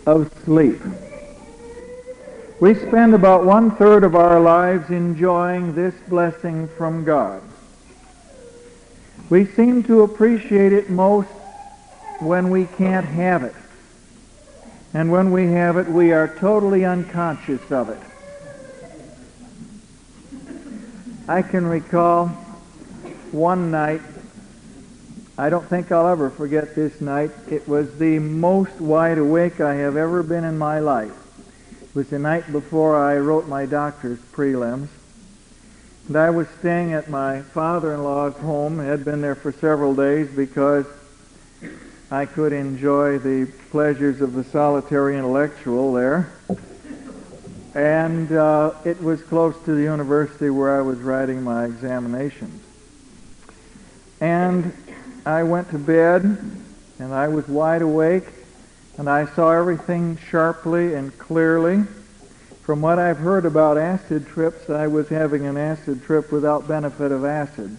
of sleep. We spend about 1/3 of our lives enjoying this blessing from God. We seem to appreciate it most when we can't have it. And when we have it, we are totally unconscious of it. I can recall one night, I don't think I'll ever forget this night. It was the most wide awake I have ever been in my life. It was the night before I wrote my doctor's prelims. And I was staying at my father-in-law's home. I had been there for several days because I could enjoy the pleasures of the solitary intellectual there. And it was close to the university where I was writing my examinations. And I went to bed, and I was wide awake, and I saw everything sharply and clearly. From what I've heard about acid trips, I was having an acid trip without benefit of acid.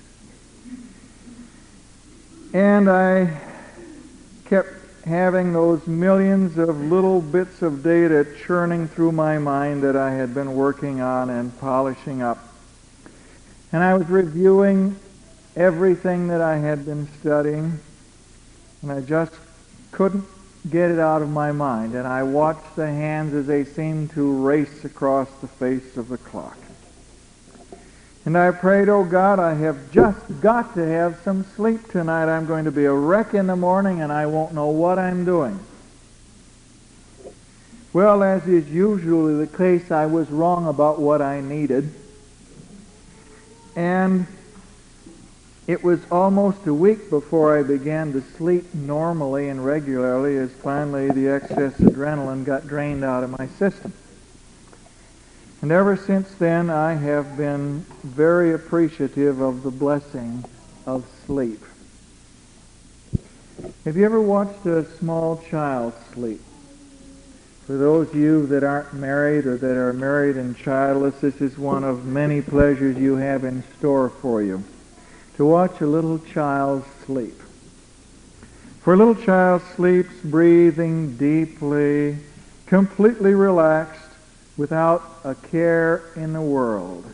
And I kept having those millions of little bits of data churning through my mind that I had been working on and polishing up. And I was reviewing everything that I had been studying, and I just couldn't get it out of my mind. And I watched the hands as they seemed to race across the face of the clock. And I prayed, oh God, I have just got to have some sleep tonight. I'm going to be a wreck in the morning and I won't know what I'm doing. Well, as is usually the case, I was wrong about what I needed. And it was almost a week before I began to sleep normally and regularly, as finally the excess adrenaline got drained out of my system. And ever since then, I have been very appreciative of the blessing of sleep. Have you ever watched a small child sleep? For those of you that aren't married or that are married and childless, this is one of many pleasures you have in store for you, to watch a little child sleep. For a little child sleeps breathing deeply, completely relaxed, without a care in the world.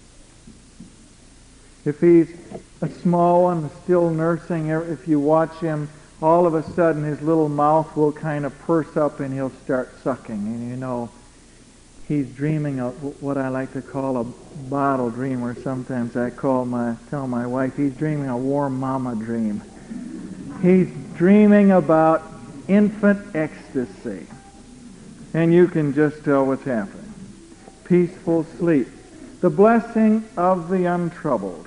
If he's a small one, still nursing, if you watch him, all of a sudden his little mouth will kind of purse up and he'll start sucking. And you know, he's dreaming of what I like to call a bottle dream, or sometimes I tell my wife, he's dreaming a warm mama dream. He's dreaming about infant ecstasy. And you can just tell what's happening. Peaceful sleep. The blessing of the untroubled.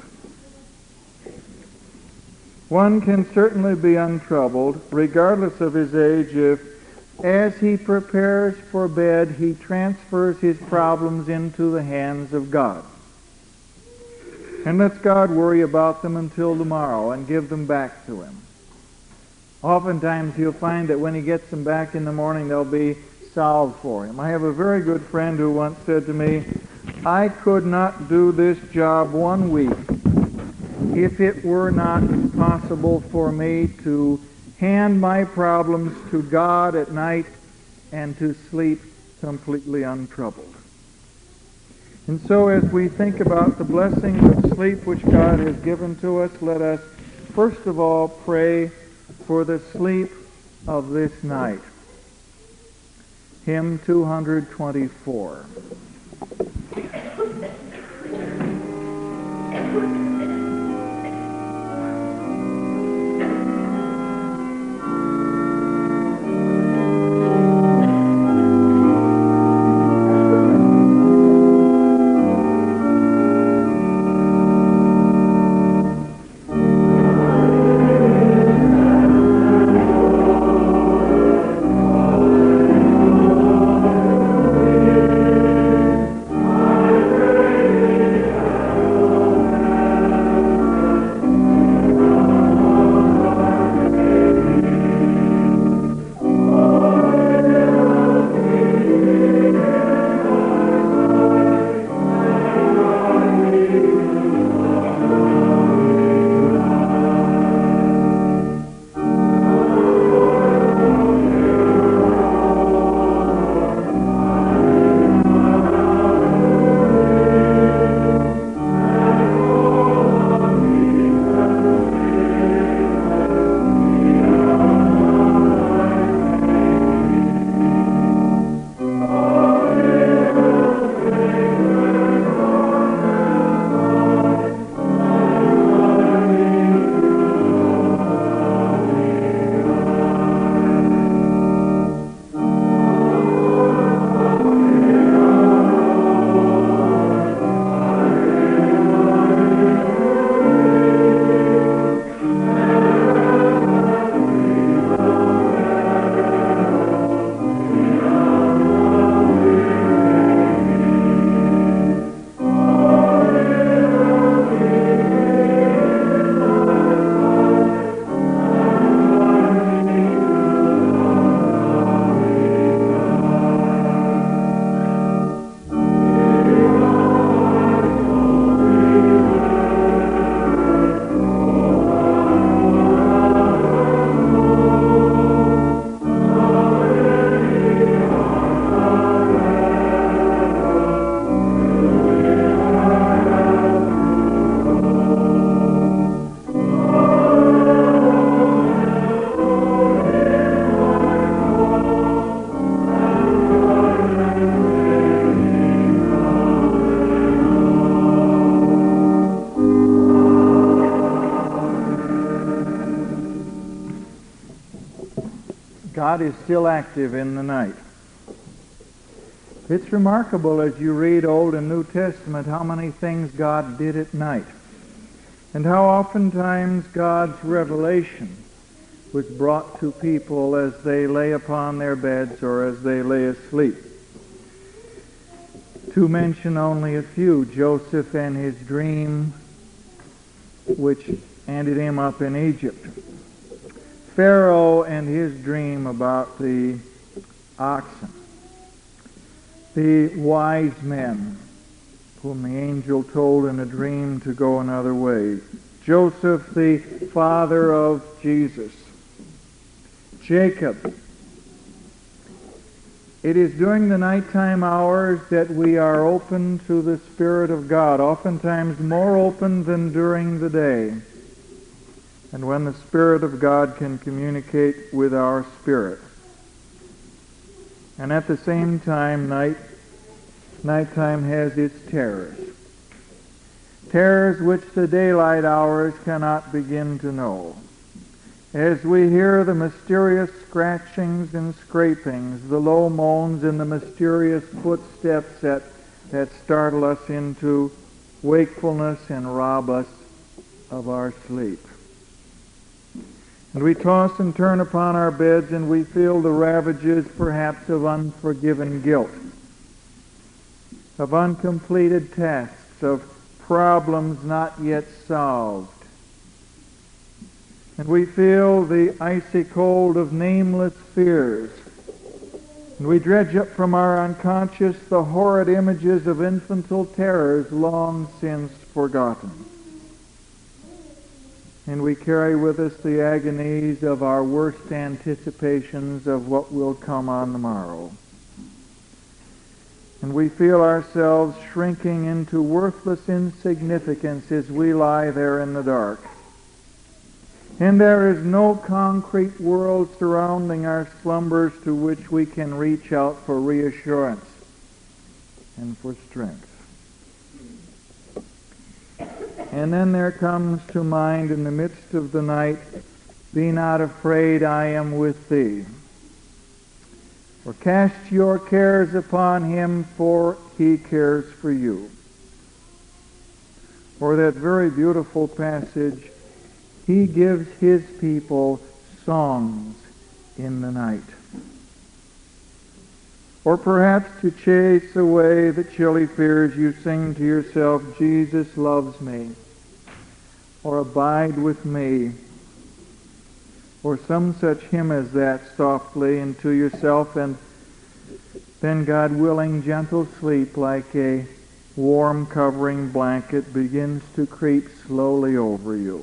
One can certainly be untroubled, regardless of his age, if as he prepares for bed, he transfers his problems into the hands of God. And lets God worry about them until tomorrow and give them back to him. Oftentimes you'll find that when he gets them back in the morning, they'll be solved for him. I have a very good friend who once said to me, I could not do this job 1 week if it were not possible for me to hand my problems to God at night and to sleep completely untroubled. And so as we think about the blessings of sleep which God has given to us, let us first of all pray for the sleep of this night. Hymn 224. God is still active in the night. It's remarkable as you read Old and New Testament how many things God did at night, and how oftentimes God's revelation was brought to people as they lay upon their beds or as they lay asleep. To mention only a few, Joseph and his dream, which ended him up in Egypt. Pharaoh and his dream about the oxen. The wise men, whom the angel told in a dream to go another way. Joseph, the father of Jesus. Jacob. It is during the nighttime hours that we are open to the Spirit of God, oftentimes more open than during the day. And when the Spirit of God can communicate with our spirit. And at the same time, nighttime has its terrors. Terrors which the daylight hours cannot begin to know. As we hear the mysterious scratchings and scrapings, the low moans and the mysterious footsteps that startle us into wakefulness and rob us of our sleep. And we toss and turn upon our beds and we feel the ravages perhaps of unforgiven guilt, of uncompleted tasks, of problems not yet solved. And we feel the icy cold of nameless fears. And we dredge up from our unconscious the horrid images of infantile terrors long since forgotten. And we carry with us the agonies of our worst anticipations of what will come on the morrow. And we feel ourselves shrinking into worthless insignificance as we lie there in the dark. And there is no concrete world surrounding our slumbers to which we can reach out for reassurance and for strength. And then there comes to mind in the midst of the night, "Be not afraid, I am with thee." Or "Cast your cares upon him, for he cares for you." Or that very beautiful passage, "He gives his people songs in the night." Or perhaps to chase away the chilly fears, you sing to yourself, "Jesus loves me," or "Abide with me," or some such hymn as that softly into yourself, and then, God willing, gentle sleep like a warm covering blanket begins to creep slowly over you.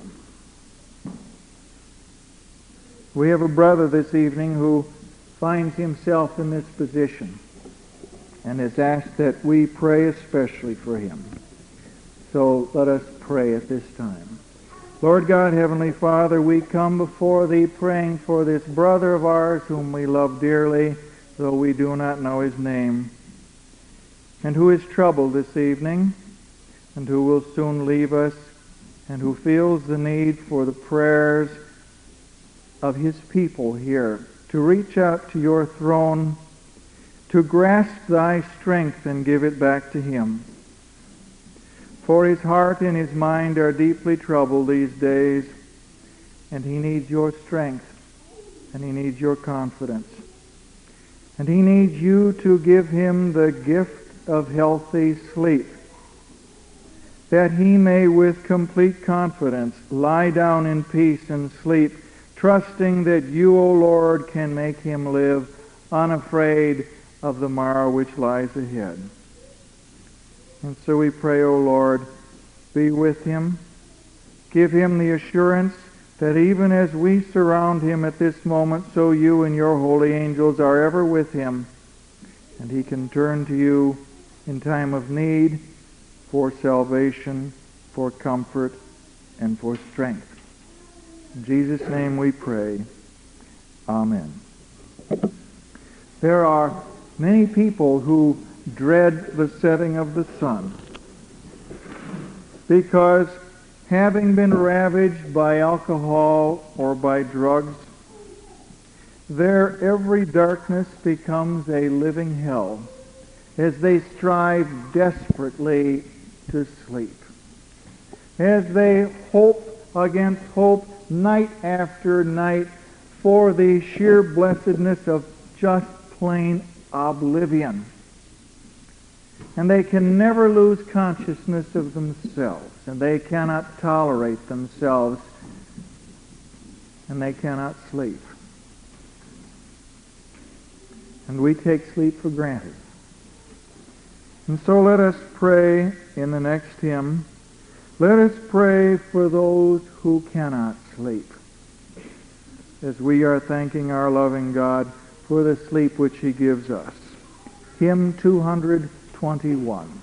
We have a brother this evening who finds himself in this position and has asked that we pray especially for him. So let us pray at this time. Lord God, Heavenly Father, we come before Thee praying for this brother of ours whom we love dearly, though we do not know his name, and who is troubled this evening, and who will soon leave us, and who feels the need for the prayers of his people here, to reach out to your throne, to grasp thy strength and give it back to him. For his heart and his mind are deeply troubled these days, and he needs your strength, and he needs your confidence. And he needs you to give him the gift of healthy sleep, that he may with complete confidence lie down in peace and sleep, trusting that you, O Lord, can make him live unafraid of the morrow which lies ahead. And so we pray, O Lord, be with him. Give him the assurance that even as we surround him at this moment, so you and your holy angels are ever with him, and he can turn to you in time of need for salvation, for comfort, and for strength. In Jesus' name we pray. Amen. There are many people who dread the setting of the sun because, having been ravaged by alcohol or by drugs, There every darkness becomes a living hell as they strive desperately to sleep. As they hope against hope night after night for the sheer blessedness of just plain oblivion. And they can never lose consciousness of themselves, and they cannot tolerate themselves, and they cannot sleep. And we take sleep for granted. And so let us pray in the next hymn. Let us pray for those who cannot sleep, as we are thanking our loving God for the sleep which he gives us. Hymn 221.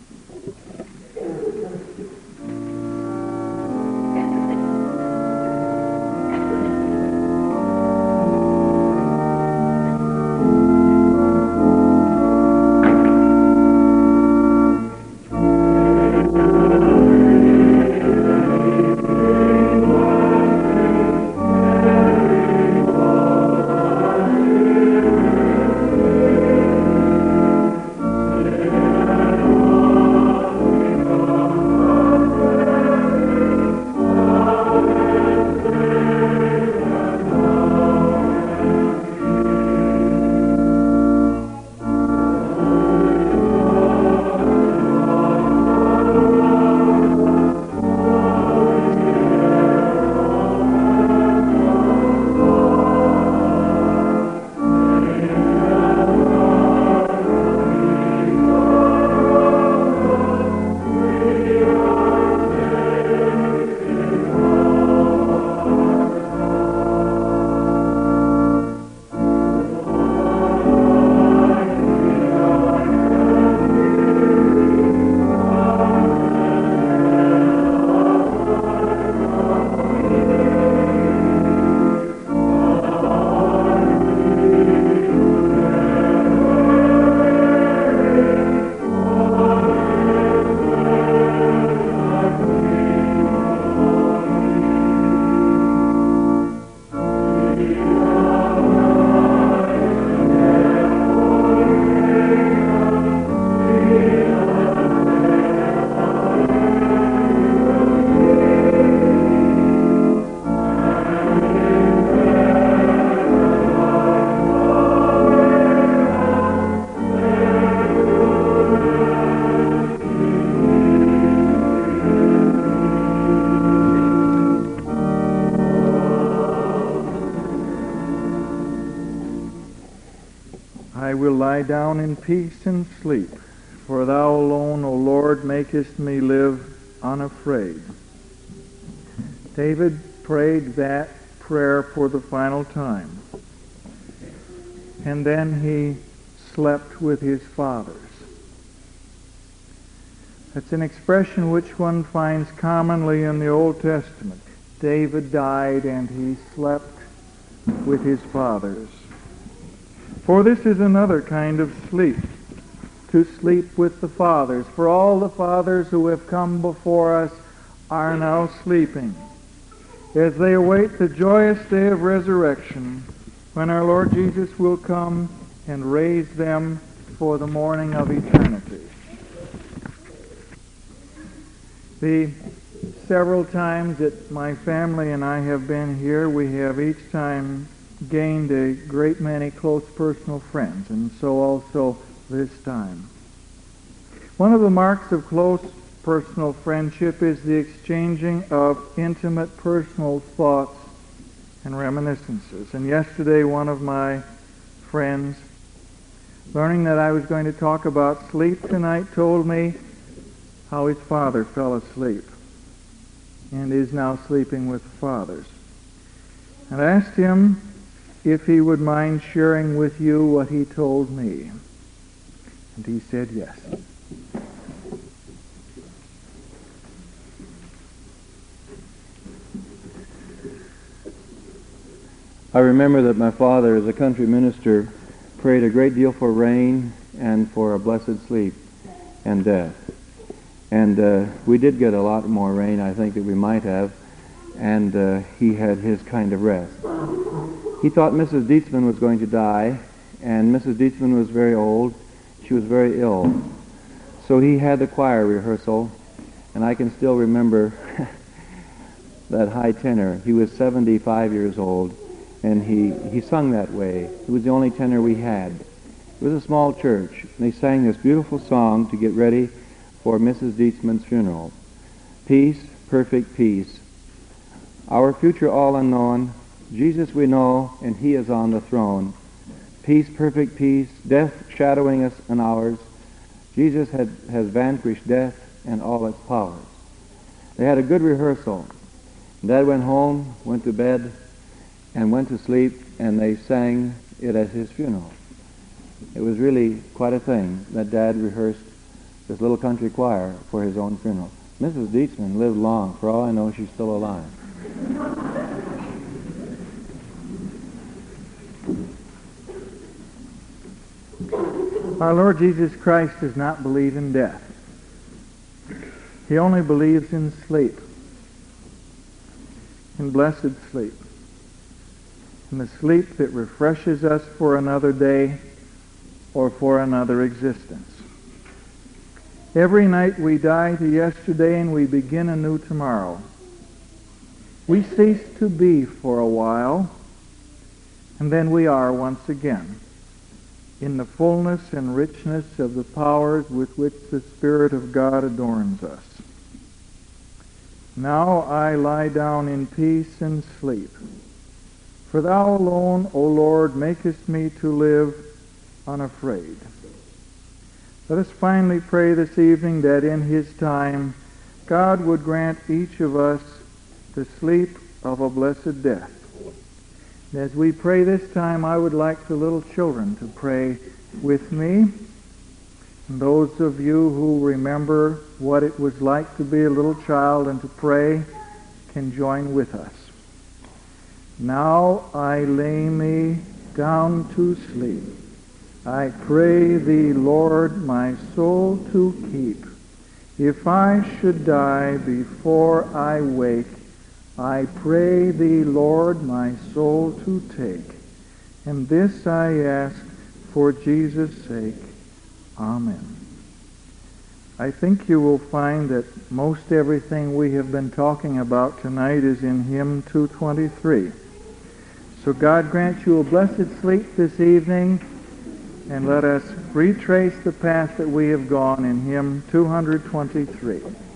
I will lie down in peace and sleep, for thou alone, O Lord, makest me live unafraid. David prayed that prayer for the final time, and then he slept with his fathers. That's an expression which one finds commonly in the Old Testament. David died and he slept with his fathers. For this is another kind of sleep, to sleep with the fathers. For all the fathers who have come before us are now sleeping, as they await the joyous day of resurrection, when our Lord Jesus will come and raise them for the morning of eternity. The several times that my family and I have been here, we have each time gained a great many close personal friends, and so also this time. One of the marks of close personal friendship is the exchanging of intimate personal thoughts and reminiscences. And yesterday one of my friends, learning that I was going to talk about sleep tonight, told me how his father fell asleep and is now sleeping with the fathers. And I asked him if he would mind sharing with you what he told me. And he said yes. I remember that my father, as a country minister, prayed a great deal for rain and for a blessed sleep and death. And we did get a lot more rain, I think, that we might have, and he had his kind of rest. He thought Mrs. Dietzman was going to die, and Mrs. Dietzman was very old. She was very ill. So he had the choir rehearsal, and I can still remember that high tenor. He was 75 years old, and he sung that way. He was the only tenor we had. It was a small church, and they sang this beautiful song to get ready for Mrs. Dietzman's funeral. Peace, perfect peace. Our future all unknown, Jesus we know, and he is on the throne. Peace, perfect peace, death shadowing us and ours. Jesus has vanquished death and all its powers. They had a good rehearsal. Dad went home, went to bed, and went to sleep, and they sang it at his funeral. It was really quite a thing that Dad rehearsed this little country choir for his own funeral. Mrs. Dietzman lived long. For all I know, she's still alive. Our Lord Jesus Christ does not believe in death. He only believes in sleep, in blessed sleep, in the sleep that refreshes us for another day or for another existence. Every night we die to yesterday and we begin a new tomorrow. We cease to be for a while, and then we are once again in the fullness and richness of the powers with which the Spirit of God adorns us. Now I lie down in peace and sleep, for thou alone, O Lord, makest me to live unafraid. Let us finally pray this evening that in his time God would grant each of us the sleep of a blessed death. As we pray this time, I would like the little children to pray with me. And those of you who remember what it was like to be a little child and to pray can join with us. Now I lay me down to sleep. I pray thee, Lord, my soul to keep. If I should die before I wake, I pray thee, Lord, my soul to take. And this I ask for Jesus' sake. Amen. I think you will find that most everything we have been talking about tonight is in hymn 223. So God grant you a blessed sleep this evening, and let us retrace the path that we have gone in hymn 223.